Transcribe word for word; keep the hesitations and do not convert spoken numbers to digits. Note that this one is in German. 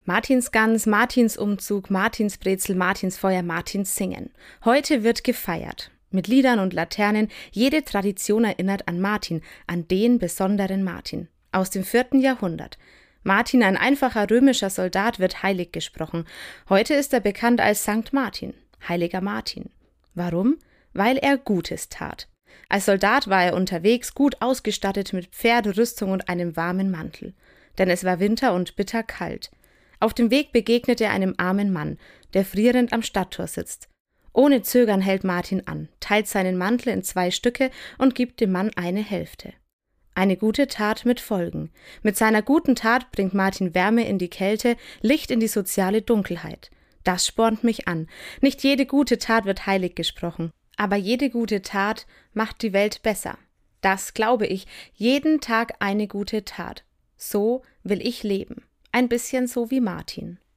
Martinsgans, Martinsumzug, Martinsbrezel, Martinsfeuer, Martinssingen. Heute wird gefeiert. Mit Liedern und Laternen, jede Tradition erinnert an Martin, an den besonderen Martin. Aus dem vierten Jahrhundert. Martin, ein einfacher römischer Soldat, wird heilig gesprochen. Heute ist er bekannt als Sankt Martin, heiliger Martin. Warum? Weil er Gutes tat. Als Soldat war er unterwegs, gut ausgestattet mit Pferd, Rüstung und einem warmen Mantel. Denn es war Winter und bitter kalt. Auf dem Weg begegnet er einem armen Mann, der frierend am Stadttor sitzt. Ohne Zögern hält Martin an, teilt seinen Mantel in zwei Stücke und gibt dem Mann eine Hälfte. Eine gute Tat mit Folgen. Mit seiner guten Tat bringt Martin Wärme in die Kälte, Licht in die soziale Dunkelheit. Das spornt mich an. Nicht jede gute Tat wird heilig gesprochen, aber jede gute Tat macht die Welt besser. Das glaube ich, jeden Tag eine gute Tat. So will ich leben. Ein bisschen so wie Martin.